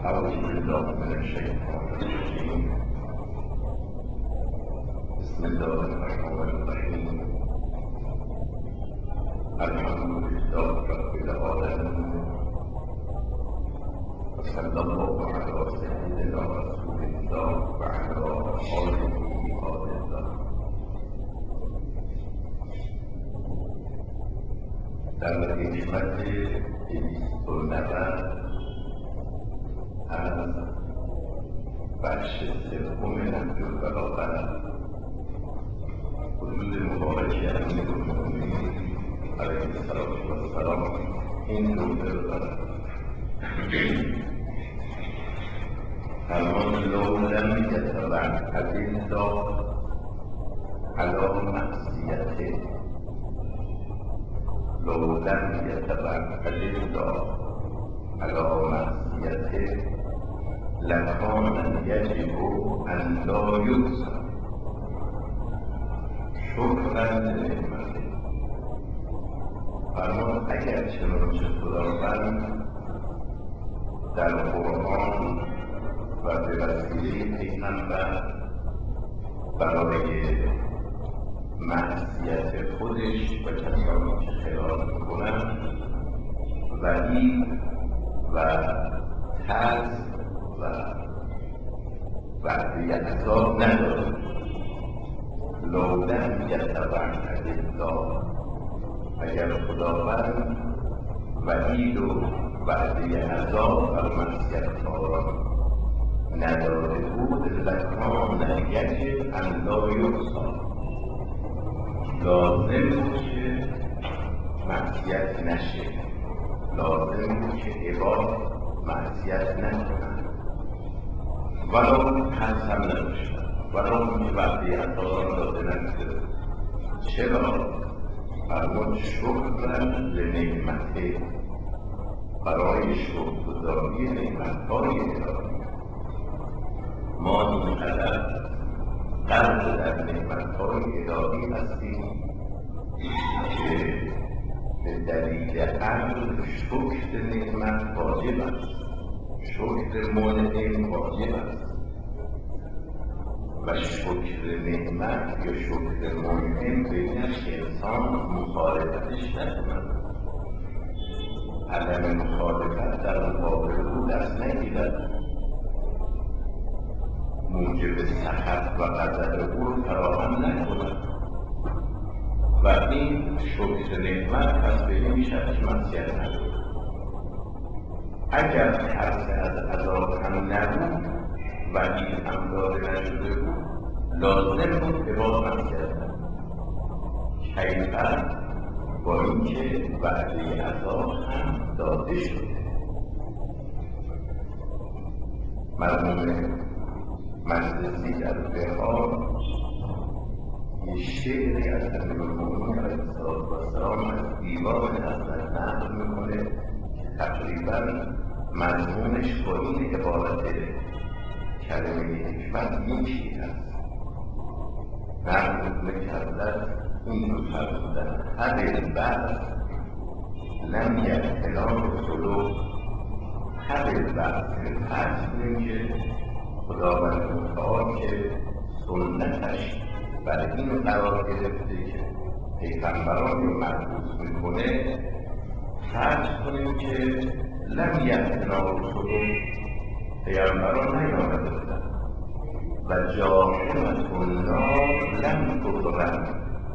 أعوذ بالله من الشيطان الرجيم. بسم الله الرحمن الرحيم. الحمد لله رب العالمين، وصلى الله على سيدنا رسول الله وعلى آله وآل الله. در حکمت 290 از بخش سوم نهج البلاغه حدود مبارک امیرالمؤمنین علیه السلام این جمله رو دارد: فرمان لو لم یتوعد الله علی معصیته، لو لم یتوعد الله علی معصیته لکان یجب ان لا یحصى شکرا لنعمته. فرمان اگر چنانچه خداوند در قرآن و به وسیله پیغمبر برای معصیت خودش و کسانی که خلاف میکنند وعید و ترس و وعده عذاب ندارد. لو لم یتوعد الله، اگر خداوند وعید و وعده عذاب بر معصیتکاران نداده بود، لکان یجب ان لا یحصی، لازم بود که معصیت نشه، لازم بود که عباد معصیت نکنند ولو ترس هم نداشتن، ولو که وعده عذاب داده نشده. چرا؟ فرمود شکرا لنعمته، برای شکرگزاری نعمتهای الهی. ما اینقدر غرق در نعمتهای الهی هستیم که به دلیل عقل شکر نعمت واجب است، شکر منعم واجب است و شکر نعمت یا شکر منعم بینش انسان مخالفتش نکند، عدم مخالفت در مقابل او دست نگیرد، موجب سخط و غضب او رو فراهم نکند و این شکر نعمت پس به این شرط معصیت ندارد. اگر ترس از عذاب هم نبود و این هم داده نشده بود، لازم بود که باز معصیت نکنه. کیفر با اینکه وعده عذاب هم داده شده. مرحوم مجلسی در بهار یه شعری از امیرالمؤمنین علیه السلام از دیوان حضرت نقل میکنه که تقریبا مضمونش با این عبارت کلمه حکمت یکی هست. نقل میکنه که حضرت این رو فرمودن: هر البعث لم یحترام سلوک، هر البعث فرض کنیم که خداوند متعال که سنتش برای این قرار گرفته که پیغمبران رو محفوظ میکنه، فرض کنیم که لم یحترام سلوک، پیغمبران نیامده بودن و جاهمت النار لم تضرم،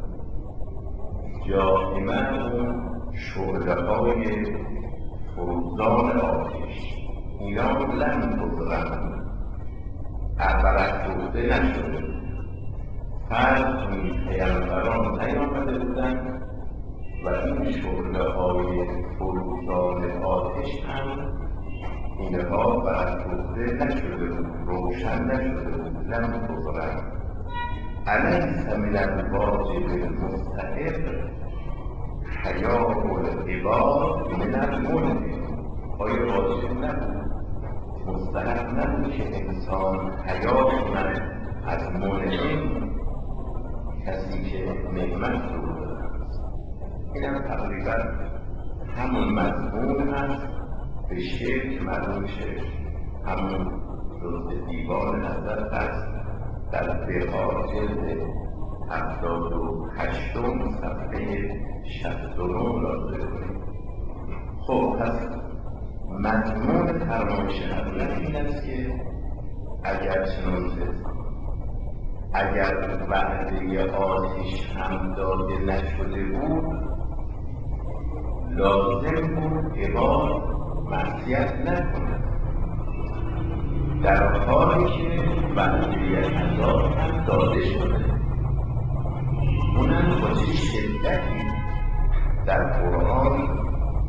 جاهمه اون شعله های فروزان آتش، اینا لم تضرم برافروخته نشده. فرض کنید پیغمبران نیامده بودن و این شعله های فروزان آتش هم اینها برافروخته نشده بود، روشن نشده بود. لم تضرم الیس من الواجب المستحق حیاء العباد من المنعم، آیا واجب نبود، مستحق نبود که انسان حیا کند از منعم، کسی که نعمت رو داده است؟ این هم تقریبا همون مضمون هست به شعر که معلوم شه همون جزء دیوان نظر هست در بهار جلد 78 صفحه 69 را بخونید. خب پس مضمون فرمایش حضرت این است که اگر چنانچه اگر وعده آتش هم داده نشده بود لازم بود عباد معصیت نکند، در حالی که وعده عذاب هم داده شده، اونم با چه شدتی در قرآن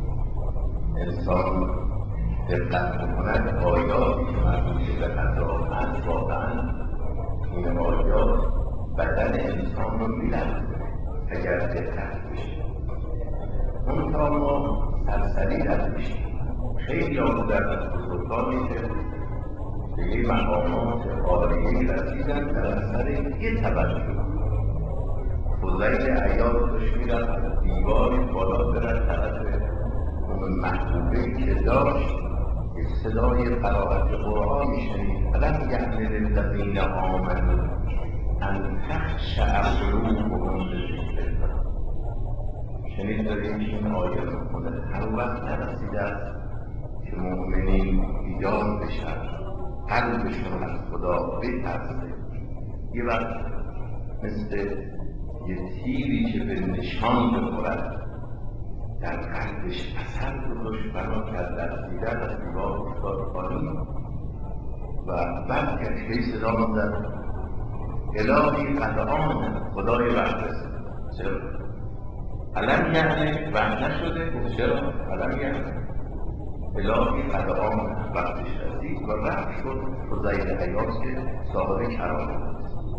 انسان دقت بکند آیاتی که مربوط به عذاب هست واقعا این آیات بدن انسان رو می‌لرزه اگر دقت بشه. منتها ما سرسری رد میشیم. خیلی ها بودن از بزرگانی که به یه مقامات عالیه‌ای رسیدن در اثر یه توجه. فضیل عیاض داشت میرفت از دیواری بالا برد طرف اون محبوبه‌ای که داشت که صدای قرائت قرآن میشنید. الم یعن للذین آمنوا ان تخشع قلوبهم لذکر الله. شنید داریم که این آیه رو می‌خونه. هر وقت نرسیده است که مؤمنین بیدار بشن، قلبشون از خدا بترسه، یه وقت مثل یه تیری که به نشان بخورد در قلبش اثر گذاشت، بنا کرد لرزیدن از دیوار افتاد پایین و بعد که صدا می‌زد الهی قد آمن، خدای وقت رسید. چرا؟ الم یعنی وقت نشده؟ گفت چرا؟ الم یعنی الهی قد آمن، وقتش رسید و رفت شد. فضیل عیاض که صاحب کرامت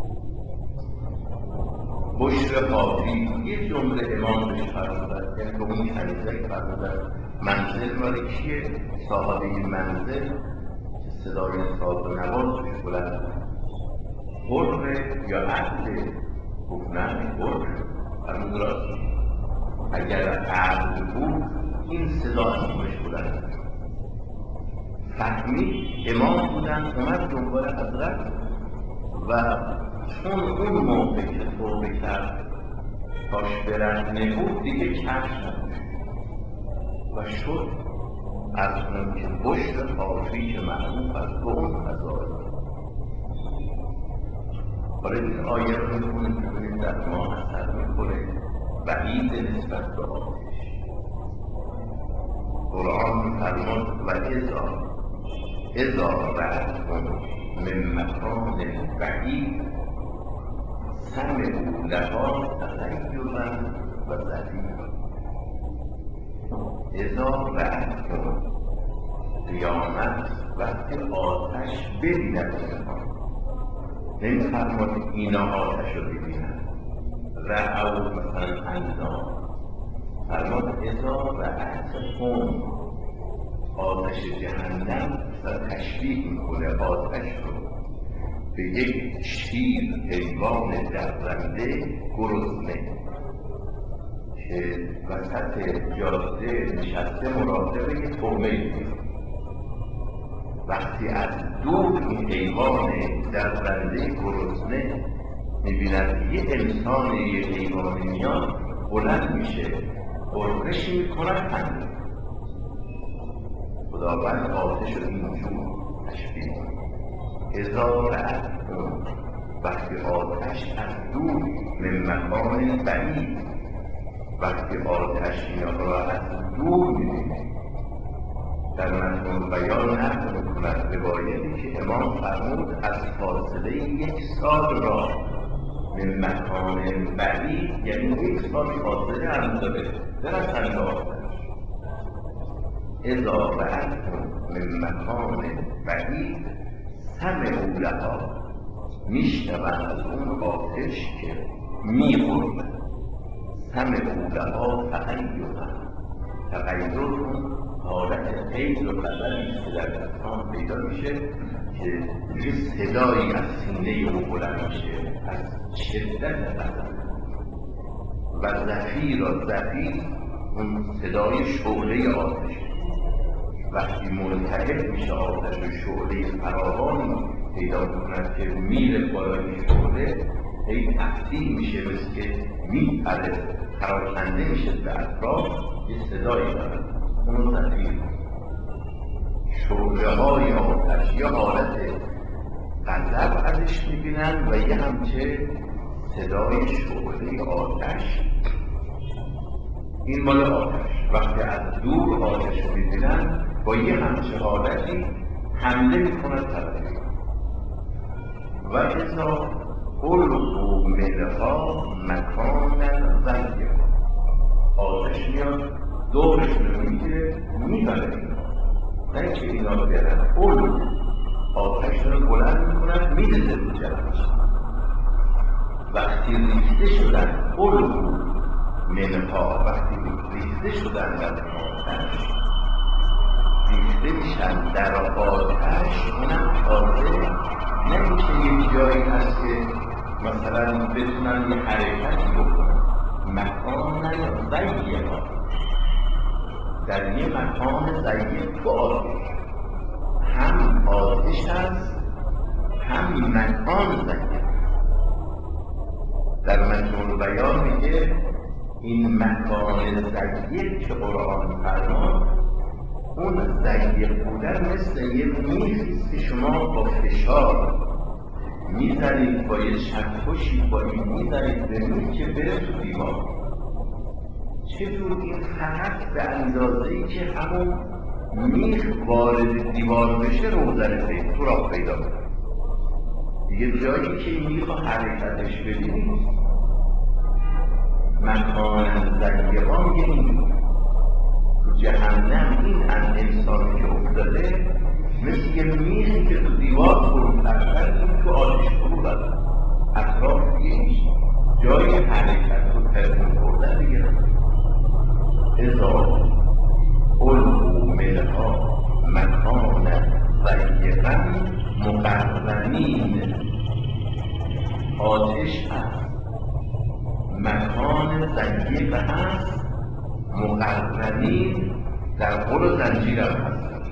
بشر حافی یه جمله امام بهش فرمودن، یعنی به اون کنیزه فرمودن منزل مال کیه؟ صاحب این منزل که صدای ساز و نواز توش بلند حره یا عبده؟ گفت نه حره. فرمود راست، اگر عبد بود این صدا از خودش بلند. فهمید امام بودن، اومد دنبال حضرت و چون اون موقع که توبه کرد تاش برهنه بود دیگه کفش نداشت و شد از اون که بشر حافی که معروف است به اون فضایل. حالا این آیه رو می‌خونید ببینید در ما اثر می‌کنه بعید نسبت به آتش. قرآن می‌فرماد و اذا رأتهم من مکان بعید سمعوا لها تغیظا و زفیرا. اذا رأتهم قیامت وقتی آتش ببیند اینها، نمی‌فرماد اینا آتش رو ببینند رأوا مثلا انزا، فرماد اذا رأتهم آتش جهنم و تشبیه میکنه آتش رو به یک شیر حیوان درنده گرسنه که وسط جاده نشسته مراقب یه طعمه. وقتی از دور این حیوان درنده گرسنه میبیند یه انسان یه حیوان میاد بلند میشه غرش میکنه خنده. خداوند آتش رو اینجور تشبیه اذا رأتهم، وقتی آتش از دور من مکان بعید، وقتی آتش اینا را از دور می‌بینه. در متن بیان نقل می‌کند روایتی که امام فرمود از فاصله 1 سال راه من مکان بعید، یعنی 1 سال فاصله هم داره برسند به آتش. اذا رأتهم من مکان بعید سمعوا لها، میشنوند از اون آتش که میخورد. سمعوا لها تغیظا، تغیظ اون حالت غیظ و غضبی که در انسان پیدا میشه که یه صدایی از سینه او بلند میشه از شدت غضب. و زفیر اون صدای شعله آتش. وقتی ملتهب میشه آتش و شعله فراوانی پیدا کند که میره بالای شعله، هی تبدیل میشه، مثل که میپره، پراکنده میشه به اطراف، یه صدایی دارد، اونو زفیر. شعله های آتش یه حالت غضب ازش میبینن و یه همچه صدای شعله آتش. این مال آتش. وقتی از دور آتش رو میبینن با یه همچه حالتی حمله میکنن طرفی. و اذا القوا منها مکانا ضیقا، آتش میاد دورشون رو میگیره میبره اینا، نه اینکه اینا رو برن. آتش رو بلند میکنن میرزه رو جلوش. وقتی ریخته شدن القوا منها، وقتی ریخته شدن در آتش، ریخته میشن در آتش، اونم تازه نه اینکه یک جایی هست که مثلا بتونن یه حرکتی بکنن، مکان ضیقا، در یه مکان ضیق تو آتش، هم آتش هست هم مکان ضیق. در مجموع بیان میگه این مکان ضیق که قرآن فرمان، اون ضیق بودن مثل یه میخیست که شما با فشار میزنید، با یه چکشی با این میزنید به میخ که بره تو دیوار. چطور این فقط به اندازه‌ای که همون میخ وارد دیوار بشه روزنه پیدا، سوراخ پیدا کنه. دیگه جایی که این میخ حرکتش ببینید، مکان ضیقا میگه این تو جهنم این انسانی که افتاده مثل یه میخی که تو دیوار فرو کردن، این تو آتش فرو رفت، اطراف دیگه جای حرکت و تکون خوردن دیگه. اذا القوا منها مکانا ضیقا مقرنین، آتش هست، مکان ضیق هست، مقرنین در قل و زنجیر هم هستن،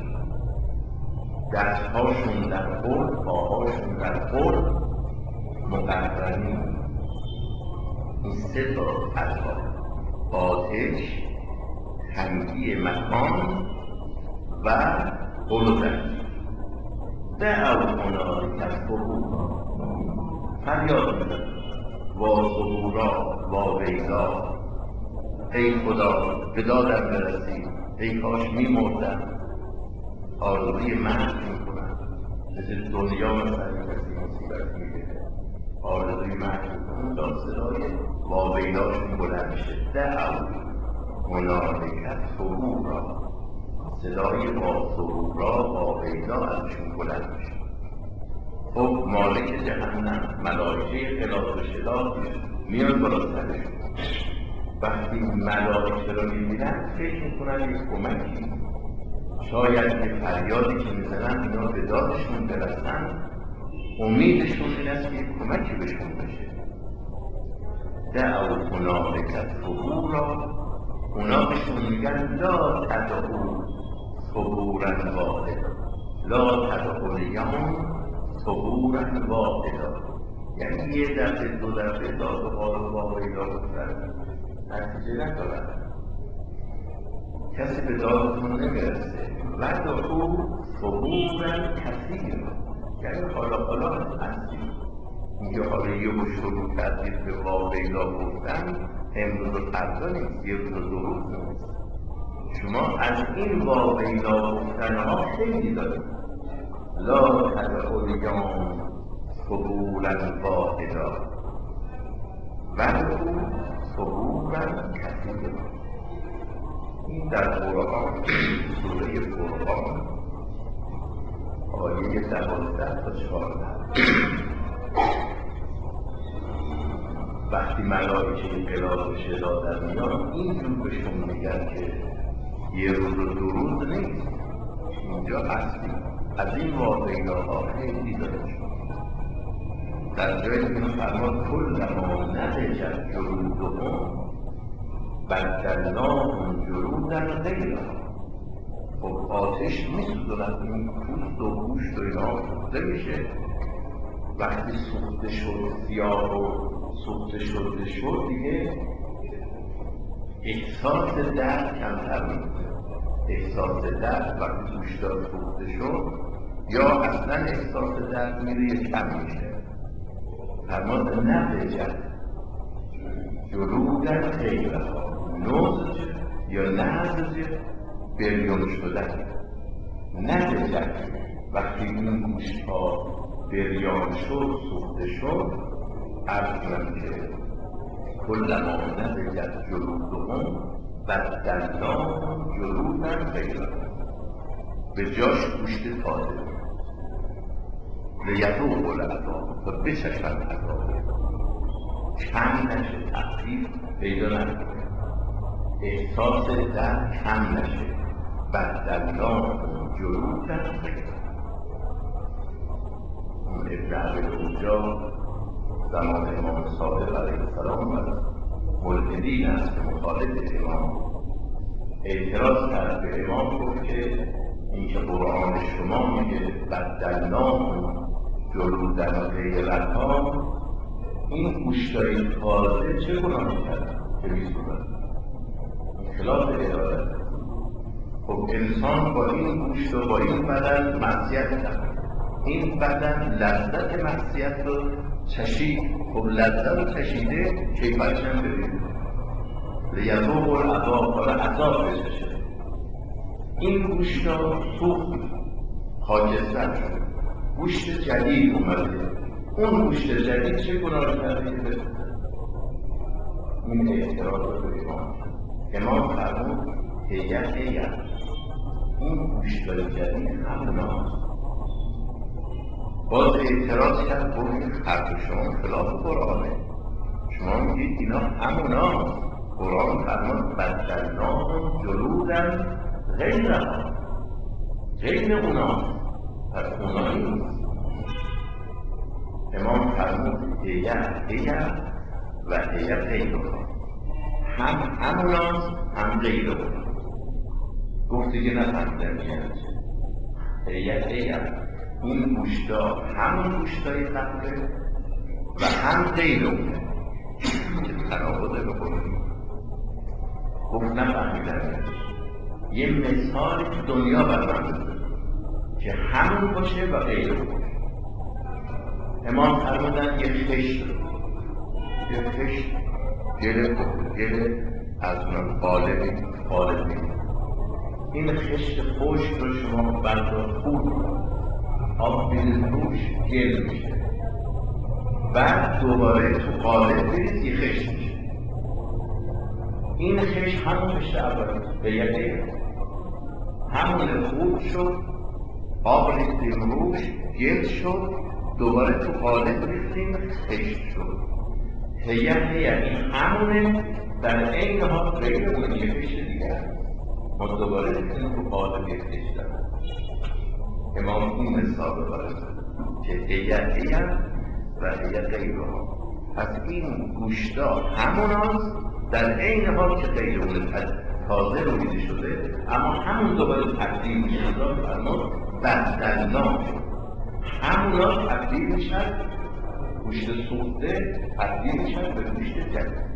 دستهاشون در قل، پاهاشون در قل، مقرنین. این سه تا اطراف، آتش، تنگی مکان و قل و زنجیر. دعوا هنالک ثبورا، فریاد می‌زدن وا ثبورا وا ویلا، ای خدا به دادم برسی، ای کاش می‌مردم. آرزوی مرگ میکنن، مثل دنیا مثلا کسی مصیبت میگیره آرزوی مرگ میکنن، تا صدای واویلاشون بلند میشه. دعوا هنالک ثبورا، صدای ثبورا واویلا ازشون بلند میشه. خب مالک جهنم، ملائکه خلاف و شداد میان بالا سرشون. وقتی ملائکه رو میبینن فکر میکنن یک کمکی، شاید یه فریادی که میزنن اینا به دادشون برسن، امیدشون این است که یک کمکی بهشون بشه. دعوا هنالک ثبورا، اونا بهشون میگن لا تدعوا ثبورا واحدا، لا تدعوا الیوم ثبورا واحدا، یعنی یه دفعه دو دفعه داد و قال واویلا گفتن نتیجه ندارن، کسی به دادتون نمیرسه. ودعوا ثبورا کثیرا، یعنی حالا هستیم. میگه حالا یه رو شروع کردید به واویلا گفتن، امروز و فردا نیست، یه روز و دو روز نیست. شما از این واویلا گفتن ها خیلی دارید. لا تدعوا الیوم ثبورا واحدا ودعوا ثبورا کثیرا. این در قرآن، سوره فرقان آیه 12 تا 14. وقتی ملائکه غلاظ و شداد در میان اینجور بهشون میگن که یه روز و دو روز نیست، اینجا هستیم. از این واقعی‌ها خیلی داریم. در جایی که فرمان کلما نضجت جلودهم بدلناهم جلودا غیرها، خب آتش میسوزند، این پوست و گوشت و اینا سوخته میشه. وقتی سوخته شد، سیاه و سوخته شد دیگه احساس درد کمتر میشه. احساس درد وقتی گوشتار سوخته شد یا اصلا احساس درد میره یا کم میشه. فرماد نبجد جلودن غیرها، نزج یا نزج بریون شدن. نبجد وقتی این گوشت ها بریان شد، سوخته شد، عرض کنم که کلما نبجد جلودهم بدلناهم جلودن غیرها، به جاش گوشت تازه لیذوقوا العذاب، تا بچشن عذاب، کم نشه، تخفیف پیدا نکنه، احساس درد کم نشه. بدلناهم جلودن غیرها. ابن عبد اونجا زمان امام صادق علیه السلام و ملحدین است که مخالف امام اعتراض کرد به امام، گفت که این که قرآن شما میگه بدلناهم جلودن غیرها، این گوشتای تازه چه گناهی کرد که میسوزن؟ این خلاف ارادت. خب انسان با این گوشت و با این بدن معصیت کرد، این بدن لذت معصیت رو چشید. خب لذت رو چشیده کیفرش هم ببینید، لیذوقوا العذاب، حالا عذاب بچشه. این گوشت را سوخت، خاکستر شد، گوشت جدید اومده. اون گوشت جدید چه گناهی کرده که بسوزه؟ این اعتراض رو به امام فرمود هیئت این گوشت‌های جدید هموناست. باز اعتراض کرد، گفت این حرف شما خلاف قرآنه، شما میگید اینا هموناست. قرآن فرمود بدلناهم جلودن غیرها، غیر اونا، پس اونا نیست. امام فرمود هیئت و هیئت غیرها، هم هموناست هم غیر اونا. گفت دیگه نفهمیدم یعنی چه. هیئت این گوشتا همون گوشتای قبله و هم غیر اونه، که تناقضه بکنیم. گفت نفهمیدم یه مثال تو دنیا بر من بزن که همون باشه و غیر اون باشه. امام فرمودن یه خشت گل از من قالبی این خشت خشک رو شما بردار خود آب بیدید روش گل میشه، بعد دوباره تو قالب بیدید یه خشت میشه. این خشت همون خشت اولی به یکی همون خود شد، آب ریختیم روش گل شد، دوباره تو قالب ریختیم خشت شد. یعنی همونه، در این حال غیر اون یه خشت دیگر ما دوباره ریختیم تو قالب یه خشت دارم. امام این مثال رو برد که هیئت و هیئت غیرها. پس این گوشتا هموناست، در این حال که غیر اون تازه رویده شده، اما همون دوباره تبدیل میشه. فرمود بدلناه همونا تبدیل میشن، گوشت سوخته تبدیل میشن به گوشت جدید.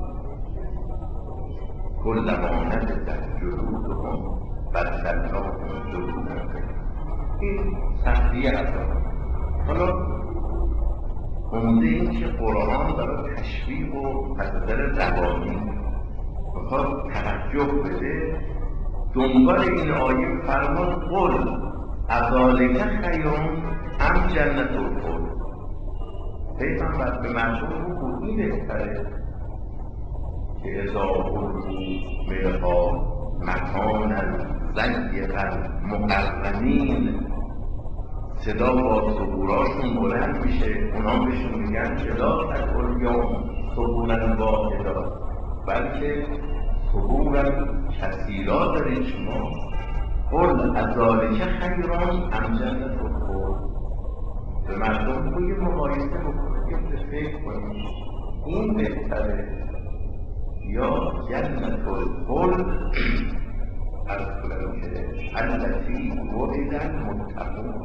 کلما نبجد جلودهم بدلناهم جلودا غیرها. این سختیه عذاب. حالا عمده این که قرآن داره تشویق و پسدر روانی میخواد توجه بده، دنبال این آیه فرمان قل اذالک خیرون ام جنت الخلد. پیغمبر به مردم رو این بهتره که اذا قلوا منها مکانا ضیقا مقرنین، صدا با صبوراشون بلند میشه، اونا بهشون میگن که لا تدعوا الیوم ثبورا واحدا، بلکه صبورا کثیرا دارید شما. قل اذالک خیرون ام جنت الخلد. به مردم توی مقایسه بکنید یا فکر کنید این بهتره یا جنت الخلد از کنم که التی وعد المتقون،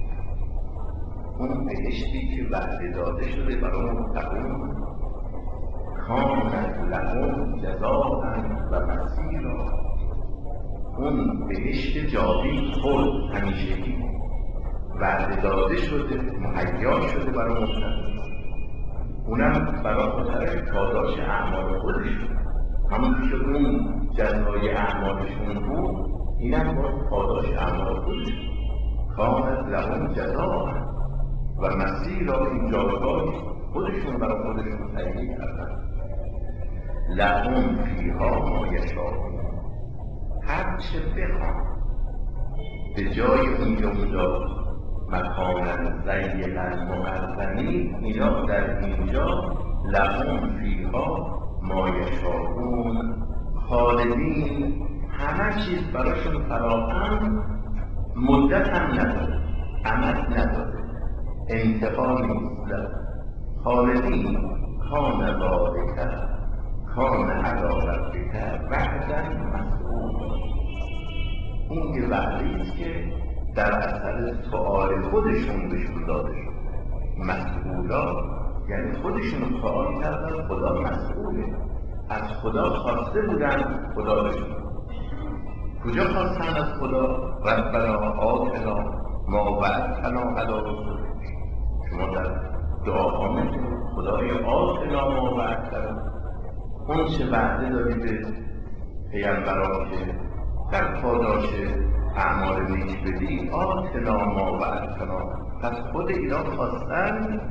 اون بهشتی که وعده داده شده برای متقون، کانت لهم جزاء و مسیرا، اون بهشت جاوید خود همیشگی وعده داده شده، مهیا شده برای متقون، اونم برای خاطر پاداش اعمال خودشون، همون که اون جزای اعمالشون بود اینم باید پاداش اعمال خودشون. کانت لهم جزاء و مسیرا، این جایگاه خودشون برای خودشون تهیه کردن. لهم فیها ما یشاءون، هر چه بخوان به جای اونجا مکانا ضیقا مقرنین، اینا در اینجا لهم فیها ما یشاءون، خالدین، همه چیز براشون فراهم، مدت هم نداره، امد نداره، انتقال نیست. خالدین کان ذلک کان علی ربک وعدا مسئولا، این یه وعده است که در اثر سؤال خودشون بهشون داده شد. مسئولا یعنی خودشون سؤال کردن، خدا مسئوله، از خدا خواسته بودن، خدا بشون کجا خواستن از خدا؟ ربنا آتنا ما وعدتنا علی رسولک، شما در دعاها میگید خدای آتنا ما وعدتنا، اون چه وعده داری به پیغمبران که در پاداش اعمال نیک بدی، آتنا ما وعدتنا، پس خود اینا خواستن،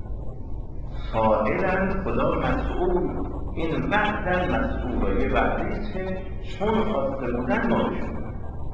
سائلا خدا مسئول، این وعدن مسئول، یه وعده است که چون خواسته بودن ما بشون.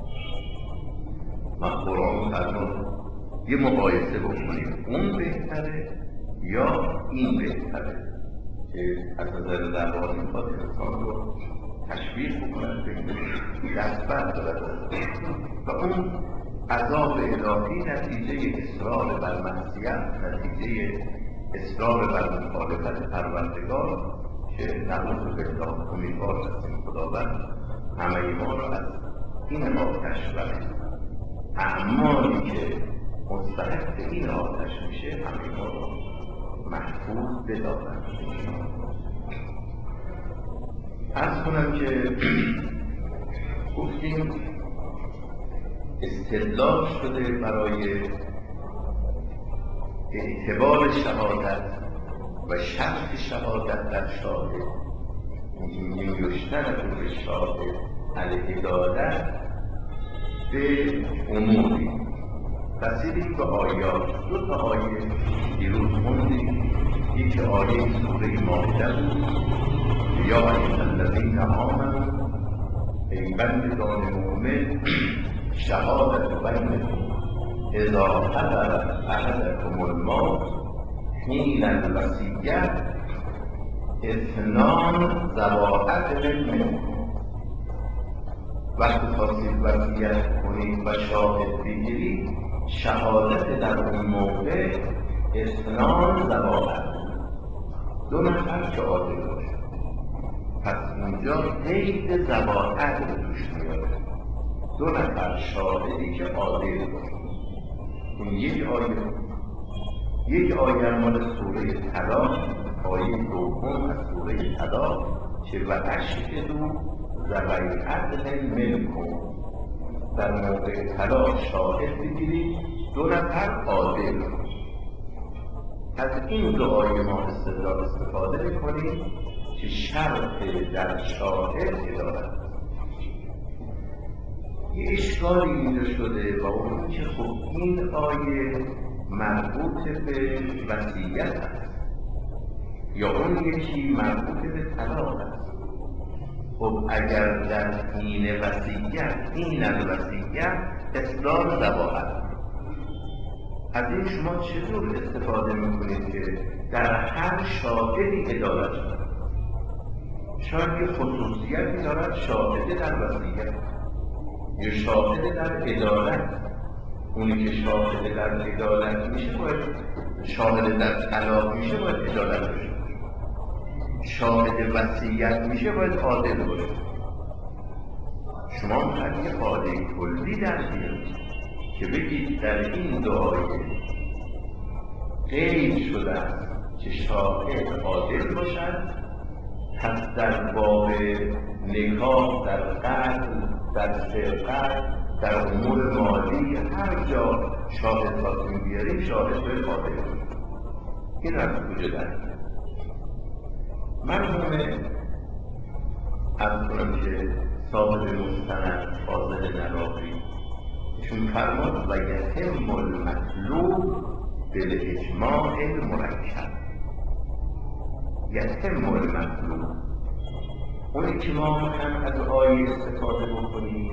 من قرآن فرمان یه مقایسه بکنیم، اون بهتره یا این بهتره، که از نظر زبانی میخواد انسان رو تشویق بکنن به دست بردارد و اون عذاب الهی نتیجه اصرار بر معصیت، نتیجه اصرار بر مخالفت پروردگار، که نعوذ بالله امیدوار هستیم خداوند همه ما را از این آتش و اعمالی که مستحق این آتش میشه همه ما را محفوظ بدارد. عرض کنم که گفتیم استدلال شده برای اعتبار شهادت و شرط شهادت در شاهد، میگیم یشترط به شاهد العدالت به اموری. رسیدیم به آیات، دو تا آیه دیروز خوندیم، یکی آیه سوره مائده بود، یا ایها الذین آمنوا، ای بندگان مؤمن، شهادت بینکم اذا حضر احدکم الموت حین الوصیة اثنان ذوی عدل منکم، وقتی خواستید وصیت کنید و شاهد بگیرید، شهادت در اون موقع اثنان ذوی عدل، دو نفر که عادل باشه. پس اینجا قید ذوی عدل توش میاد، دو نفر شاهدی که عادل باشه. این یک آیه مال سوره طلاق، آیه دوم از سوره طلاق که و اشهدوا ذوی عدل منکم، در موقع طلاق شاهد بگیرید دو نفر عادل. از این دو آیه ما استفاده میکنیم که شرط در شاهد عدالت. یه اشکالی اینجا شده و اون که خب این آیه مربوط به وصیت است یا اون یکی مربوط به طلاق است. خب اگر در حین وصیت، حین الوصیت اصلاح ذوی عدل، از این شما چطور استفاده میکنید که در هر شاهدی عدالت شد؟ شاید یه خصوصیتی دارد شاهد در وصیت یا شاهد در عدالت. اونی که شاهد در عدالت میشه باید، شاهد در طلاق میشه باید عدالت باشه، شاهد وصیت میشه باید عادل باشه. شما باید یه قاعده کلی در بیارید که بگید در این دعای قید شده است که شاهد عادل باشد، پس در باب نکاح، در قتل، در سرقت، در امور مالی، هر جا شاهد خواستیم بیاریم شاهد باید عادل باشد. این از کجا در میاد؟ مرحوم عرض کنم که صاحب مستند فاضل نراقی ایشون فرمود و یتم المطلوب بالاجماع المرکب. یتم المطلوب اونی که ما هم از آیه استفاده بکنیم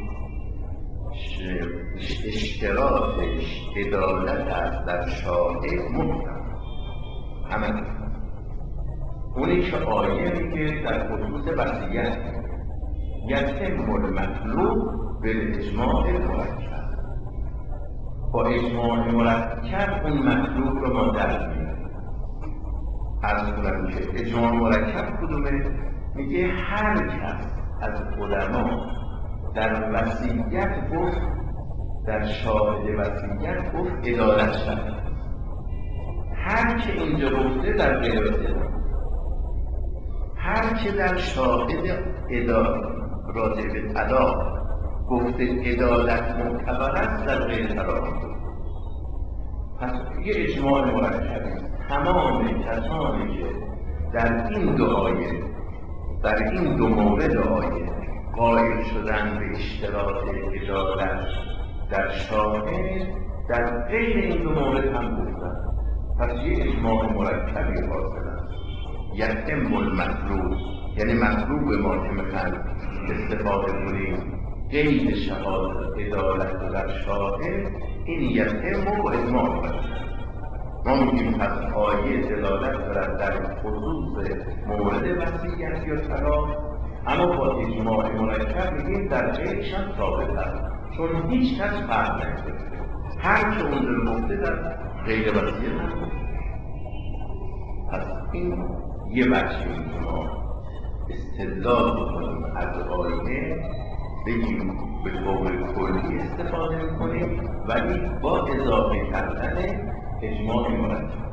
اشتراطش عدالت است در شاهد محکم همه. اونی که آیه میگه در خصوص وصیت یتم المطلوب بالاجماع المرکب، با اجماع مرکب اون مطلوب رو ما در میاریم. عرض کنم که اجماع مرکب کدومه؟ میگه هر کس از علما در وصیت گفت، در شاهد وصیت گفت عدالت شد. هر که اینجا گفته در غیر وصیت، هر که در شاهد راجع به طلاق گفته عدالت معتبر است در غیر طلاق. پس یه اجماع مرکبی تمام کسانی که در این دو آیه، در این دو مورد آیه قائل شدن به اشتراط عدالت در شاهد، در غیر این دو مورد هم گفتن. پس یه اجماع مرکبی حاصل است. یتم المطلوب یعنی مطلوب ما که میخوایم استفاده کنیم قید شهادت عدالت در شاهد، این یتم و اجماع مرکب. ما میگیم پس آیه دلالت دارد در خصوص مورد وصیت یا طلاق، اما با اجماع مرکب میگیم در غیرش هم ثابت است، چون هیچ کس فرق نکرده. هر که اون رو گفته در غیر وصیت هم گفته. پس این یه بچه که ما استدلال بکنیم از آیه، بگیم به طور کلی استفاده میکنیم ولی با اضافه کردن اجماع مرکب.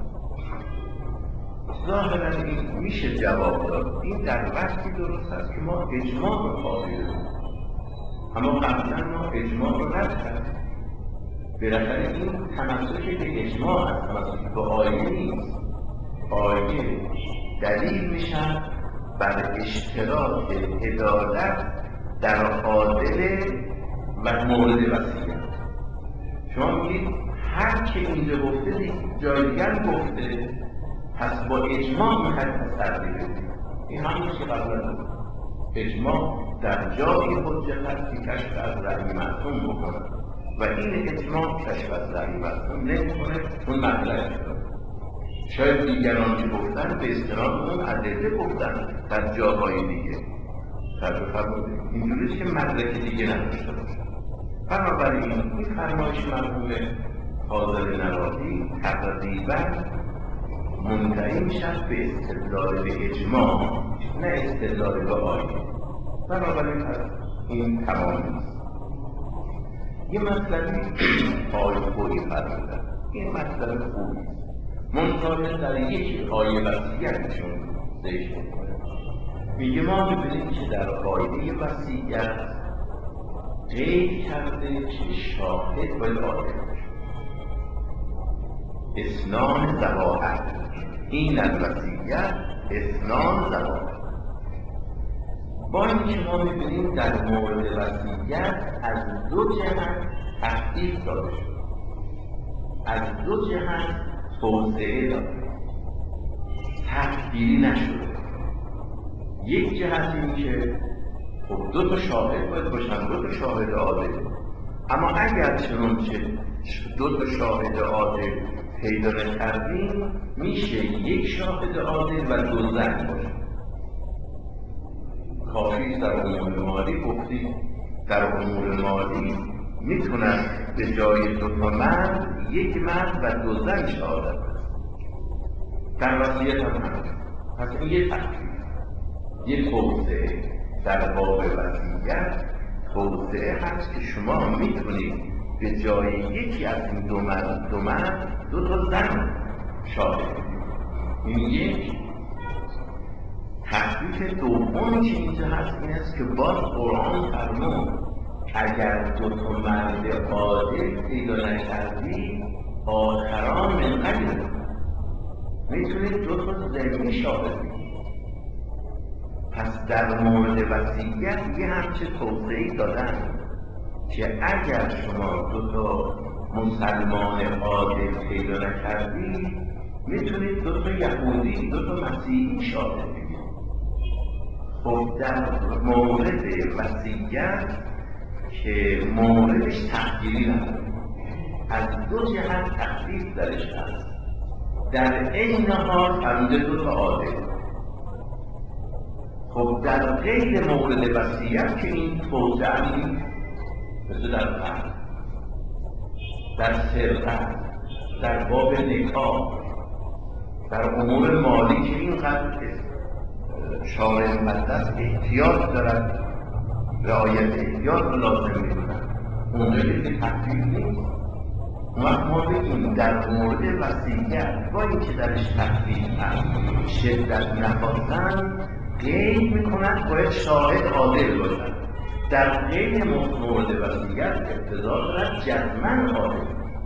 ظاهرا این میشه جواب داد. این در وقتی درست است که ما اجماع رو قائل داریم، اما قبلا ما اجماع رو رد کردیم. بالاخره این تمسک به اجماع است، تمسک به آیه نیست. آیه دلیل میشن بر اشتراط عدالت در عادل و مورد وصیت. شما میگید هر که اینجا گفته جای دیگر گفته، پس با اجماع میخواید تصدیق بدید. این همونیست که قبلا بود. اجماع در جایی حجت هست که کشف از رأی معصوم بکنه و این اجماع کشف از رأی معصوم نمیکنه، اون مطلق شده. شاید دیگران که گفتن به استناد اون ادله گفتن در جاهای دیگه. فرمودید اینجوریست که مدرک دیگه نداشته باشه. بنابراین این فرمایش مرحوم فاضل نراقی تقریبا منتهی میشد به استدلال به اجماع، نه استدلال به آیه. بنابراین پس این تمام نیست. یه مطلبی آیه‌گویی فرمودن، این مطلب خوبی منطقه در یک آیه وصیتشون ذکر میکنه. میگه ما میبینیم که در آیه وصیت قید کرده که شاهد باید عادل باشه. اثنان ذوات، این الوصیت اثنان ذوات. با اینکه ما میبینیم در مورد وصیت از دو جهت تخفیف داده شده، از دو جهت توسعه داده، تفگیری نشده. یک جهت این که خب دو تا شاهد باید باشن، دو تا شاهد عادل، اما اگر چنانچه دو تا شاهد عادل پیدا نکردیم میشه یک شاهد عادل و دو زن باشه. کافی در امور مالی گفتیم در امور مالی میتونن به جای دو تا مرد یک مرد و دو زن شهادت بدن. در وصیت هم هست. پس این یه تخفیف، یه توسعه در باب وصیت توسعه هست که شما میتونید به جای یکی از این دو مرد دو تا زن شاهد بدید. این یک. تخلیف دوم که اینجا هست این است که باز قرآن فرمود اگر دو تا مرد عادل پیدا نکردی آخران من غیر، میتونید دو تا زنی شاهد بدید. پس در مورد وصیت یه همچه توضیحی دادن که اگر شما دو تا مسلمان عادل پیدا نکردی میتونید دو تا یهودی دو تا مسیحی شاهد بدید. خب در مورد وصیت که موردش تخییری نداره، از دو جهت تخلیف درش هست. در عین حال فرموده دو تا عادل. خب در غیر مورد وصیت که این توسعه نیست، مثل در قتل، در سرقت، در باب نکاح، در امور مالی که اینقدر شارع مقدس احتیاط دارد، رعایت احتیاط رو لازم می‌دونن، اونجا که تخلیف نیست. اون وقت ما بگیم در مورد وصیت با اینکه درش تخلیف هست شدت نخواستن قید میکنن باید شاهد عادل باشن. در غیر مورد وصیت اقتضا دارد جزماً عادل.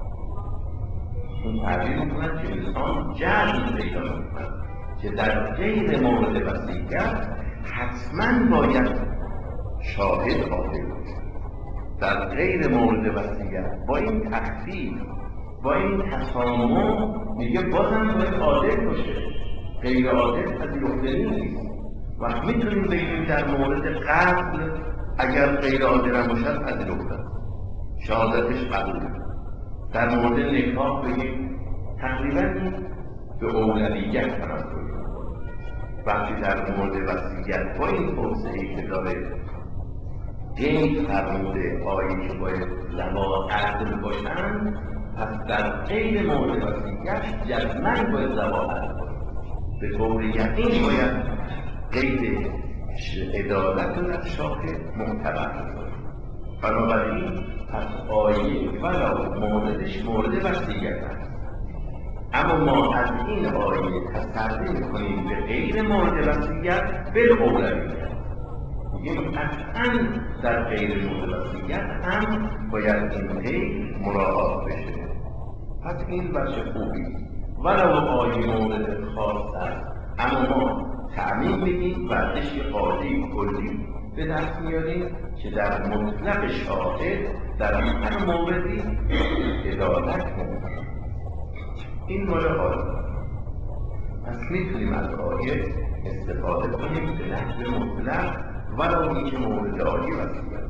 اون تعبیر میکنن که انسان جزم پیدا میکنن که در غیر مورد وصیت حتما باید شاهد عادل باشه. در غیر مورد وصیت با این تخفیف با این تسامح میگه بازم باید عادل باشه، غیر عادل پذیرفته نیست. وقت میتونیم بگیم در مورد قتل اگر غیر عادل هم باشد پذیرفته، شهادتش قبوله. در مورد نکاح بگیم تقریبا به اولویت تمثل می‌کنه. وقتی در مورد وصیت با این توسعه‌ای که داره قید فرموده آیه که باید زوا عدل باشن، پس در غیر مورد وصیت جزماً باید زوا عدل باشن. به طور یقین باید قید عدالت رو در شاهد معتبر بکنه. بنابراین پس آیه ولو موردش مورد وصیت است، اما ما از این آیه تسری می‌کنیم به غیر مورد وصیت بالأولویت. میگیم قطعاً در غیر مورد وصیت هم باید این قید مراعات بشه. پس این بچه خوبی ولو آیه مورد خاص است، اما ما تعمیم میدیم بعدش یه قاعده کلی به دست میاریم که در مطلق شاهد در هر موردی عدالت ممکن. این مورد آیه. پس میتونیم از آیه استفاده کنیم به نحو مطلق ولو اینکه مورد آیه وصیت.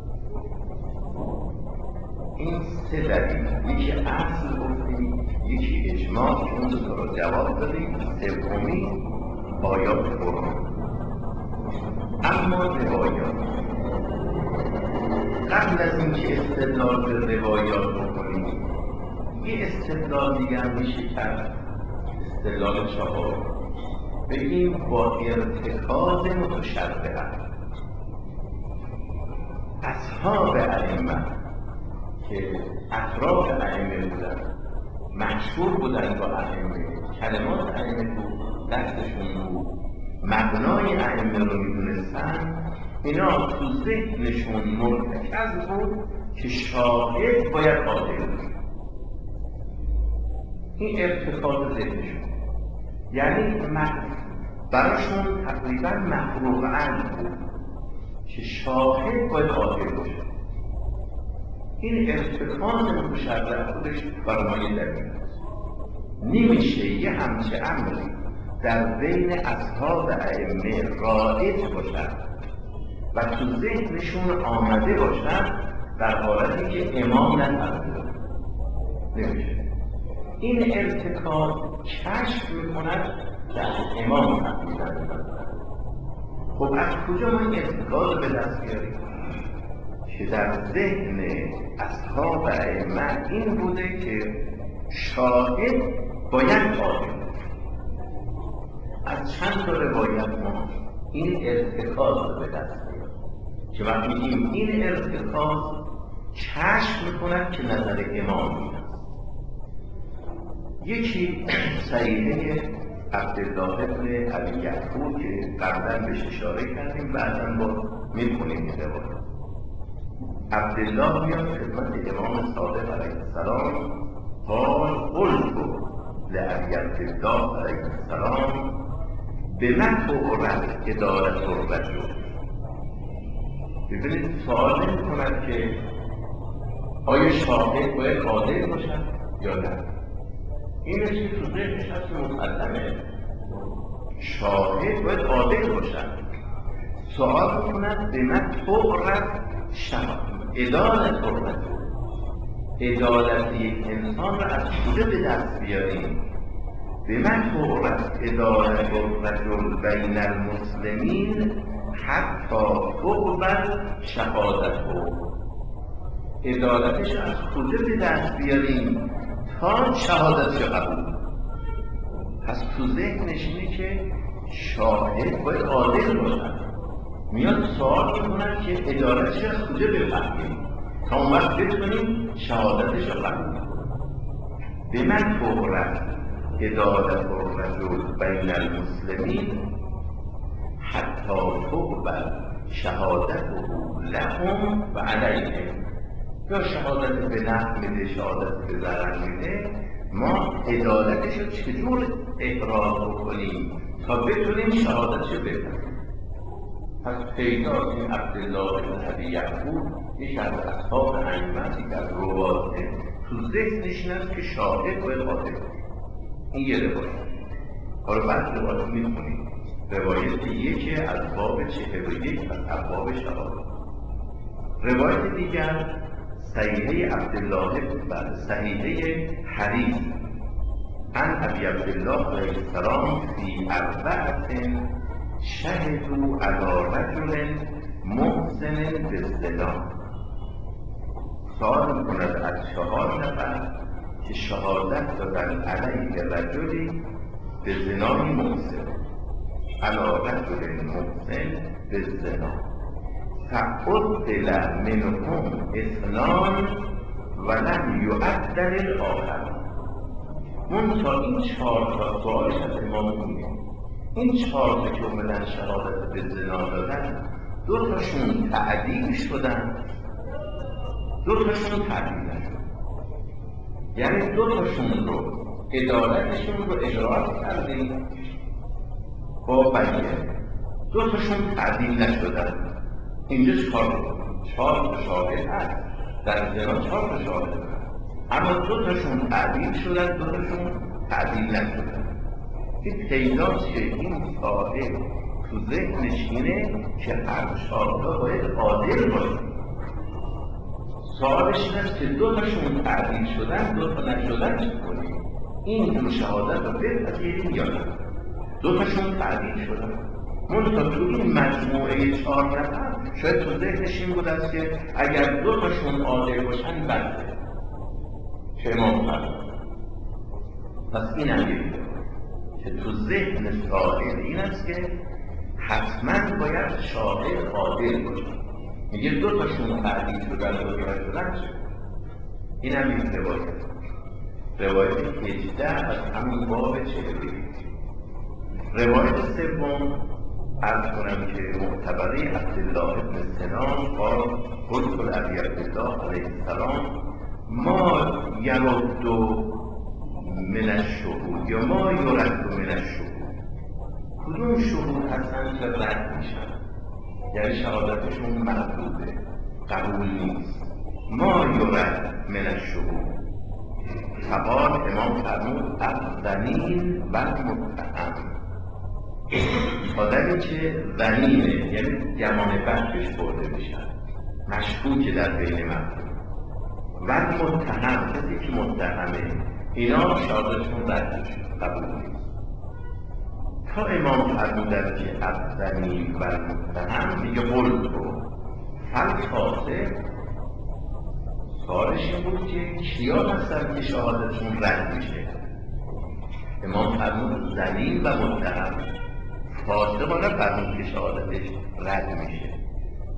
این سه دلیل، یکی اصل گفتیم، یکی اجماع که اون دوتا رو جواب دادیم، سومی آیات قرآن. اما روایات، قبل از اینکه استدلال به روایات بکنیم یه استدلال دیگر میشه کرد، استدلال چهار، بگیم با ارتکاز متشبهه. اصحاب ائمه که اطراف ائمه بودن، مشهور بودن با ائمه، کلمات ائمه تو دستشون بود، مبنای ائمه رو میدونستن، اینا تو ذهنشون مرتکز بود که شاهد باید عادل بود. این ارتکاز ذهنشون، یعنی براشون تقریبا مفروغ عین بود که شاهد باید عادل باشه. این ارتکاز متشرع خودش برای ما یه دلیل است. نمیشه یه همچه امری در بین اصحاب ائمه رایج باشد و تو ذهنشون آمده باشد در حالتی که امام نفرموده. نمیشه. این ارتکاز کشف میکند در امام نفرموده. خب از کجا ما این ارتکاز به دست بیاریم؟ که در ذهن اصحاب ائمه این بوده که شاهد باید عادل. از چند تا روایت ما این ارتکاز رو به دست میاریم که وقتی این ارتکاز کشف میکند که نظر امام این است. یکی صحیحه عبدالله ابن ابی یعقوب که قبلا بهش اشاره کردیم، بعداً با میکنیم این روایت. عبدالله میاد خدمت امام صادق علیه السلام، قال قلت لابی عبدالله علیه السلام بما تعرف ادارة الرجل. ببینید سوال نمی‌کند که آیا شاهد باید عادل باشد یا نه. این چیزی تو ذهنش هست که مسلمه، شاهد باید عادل باشد. سوال می‌کند بما تعرف ادارة الرجل، عدالت یک انسان را از کجا به دست بیاریم؟ بما تعرف ادارة الرجل بین المسلمین حتی تقبل شهادته. عدالتش از کجا به دست بیاریم تا شهادتش قبول. پس تو ذهنش اینه که شاهد باید عادل باشد. میاد سوال میکنن که عدالتش از کجا بفهمیم تا اون وقت بتونیم شهادتش قبول کنیم. بما تعرف ادارة الرجل بین المسلمین حتی تقبل شهادته لهم و علیهم. یا شهادت به نفع میده، شهادت به ضرر میده، ما عدالتش رو چجور اقرار بکنیم تا بتونیم شهادتش بفهمیم. پس پیدا این عبدالله بن ابی یعقوب یکی از اصحاب ائمه که از روات تو ذهنش این است که شاهد باید عادل باشه. این یه روایت. حالا بعد روایت میخونیم. روایت یکی از باب 41 از ابواب شهادت. روایت دیگر صحیحه عبدالله بن صحیحه حریث عن ابی عبدالله علیه السلام فی اربعة شهدوا علی رجل محسن بالزنا. سوال میکند از 4 نفر که شهادت دادن علیه رجلی به زنای محسن، علی رجل محسن بالزنا، فعدل منهم 2 ولم یعدل الاخر. منتها این 4 تا سوالش از امام اینه، این 4 تا که اومدن شهادت به زنا دادن 2 تاشون تعدیل شدن، 2 تاشون تعدیل نشدن. یعنی 2 تاشون رو عدالتشون رو اقرار کردیم با بیان، 2 تاشون تعدیل نشدن. اینجا 4 تا شاهد هست، در زنا 4 تا شاهد هست، اما 2 تاشون تعدیل شدن، 2 تاشون تعدیل نشدن. این پیداست که این صاحب تو ذهنش اینه که هر شاهد باید عادل باشه. سوالش این است که 2 تاشون تعدیل شدن، 2 تا نشدن چه کنیم؟ این دو شهادت رو بپذیریم یا نه؟ 2 تاشون تعدیل شدن. منتها تو این مجموعه 4 نفر شاید تو ذهنش این بود است که اگر 2 تاشون عادل باشن بده که امام فرمود. پس این هم یکی که تو ذهن صاحب این است که حتما باید شاهد عادل باشه. میگه 2 تاشون تعدیل شدن، 2 تا نشدن چه؟ این هم یک روایت 18 از همون باب 41. روایت سوم عرض کنم که معتبره عبدالله بن سنان قال قلت لابی عبدالله علیه السلام ما یرد من الشهود یا ما یرد من الشهود. کدوم شهود هستن که رد میشن، یعنی شهادتشون مردوده، قبول نیست. ما یرد من الشهود. فقال امام فرمود الظنین و المتهم. آدمی که ظنینه یعنی گمان بد بهش برده میشن، مشکوک در بین مردم، و متهم کسی که متهمه، اینا شهادتشون رد میشه، قبول نیست. تا امام فرمودن که الظنین و المتهم میگه قلت رو فالفاسق. سوالش این بود که کیا هستن که شهادتشون رد میشه؟ امام فرمود ظنین و متهم. فاسق ما نفرمود که شهادتش رد میشه.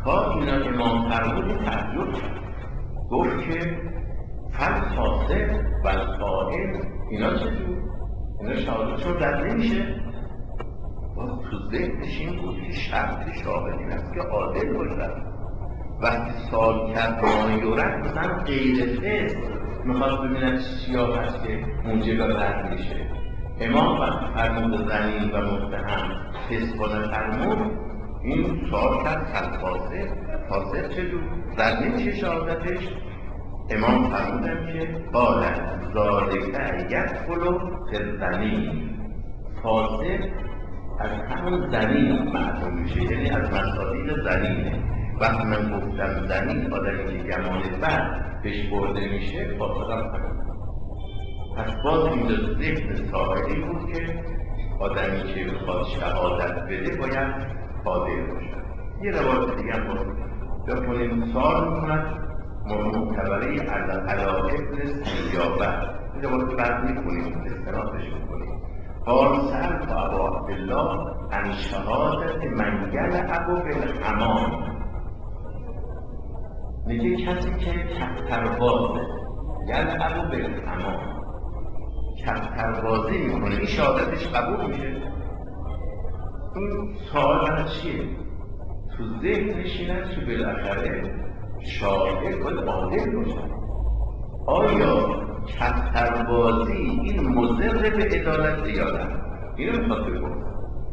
تا اینا امام فرمود تعجب کرد، گفت که فالفاسق و القائل اینا چطور؟ اینا شهادتشون رد نمیشه؟ تو ذهنش این بود که شرط شاهد این است که عادل باشد. وقتی سوال کرد مایورت مثلا غیر فسق میخواد ببیند سیاه هست که موجب رد میشه. امام وقتی فرمود زنی و متهم فسق و نفرمود، این سوال کرد فاسق چجور؟ رد نمیشه شهادتش؟ امام فرمودن که قال ذالک یدخل فی الزنی، فاسق از همون زنی معلوم میشه، یعنی از مصادیق زنینه. وقتی من گفتم زنی آدمی که گمان بد بهش برده میشه، فاسقم همون. پس باز اینجا ذهن سائلی بود که آدمی که بخواد شهادت بده باید عادل باشه. یه روایت دیگه هم باید بکنیم سوال میکند معتبره علا ابن سیابه، این روایت بعد میکنیم استنادش میکنیم. قال سألت ابا عبدالله عن شهادت من یلعب بالحمام، میگه کسی که کفتربازه، یلعب بالحمام، کفتربازی میکنه، این شهادتش قبول میشه؟ این سوال من چیه؟ تو ذهنش این است که بالاخره شاهد باید عادل باشه. آیا کفتربازی این مضر به عدالت یا نه؟ اینو میخواد بپرسه.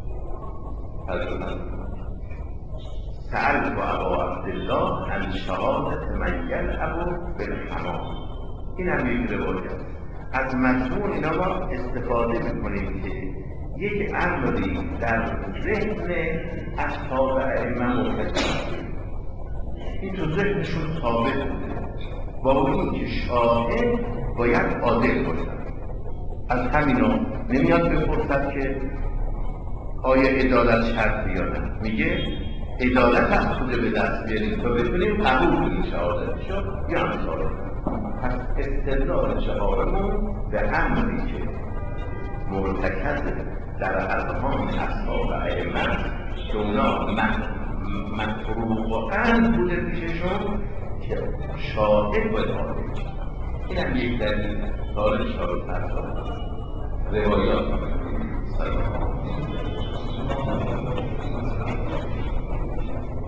سألت ابا عبدالله عن شهادت من یلعب بالحمام، این هم یک روایت. از مضمون اینا ما استفاده میکنیم که یک امری در ذهن اصحاب ائمه مرتکب، این تو ذهنشون ثابت بوده، با این که شاهد باید عادل باشد. از همینا نمیاد بپرسد که آیا عدالت شرط یا نه، میگه عدالت از کجا به دست بیاریم تا بتونیم قبول کنیم شهادتشو یا امثال. پس استدلال چهارمون به امری که مرتکب در اذهان اصحاب ائمه که اونا مطروقاً بوده پیششون که شاهد باید عادل باشه. این هم یک دلیل. سال 4 روایات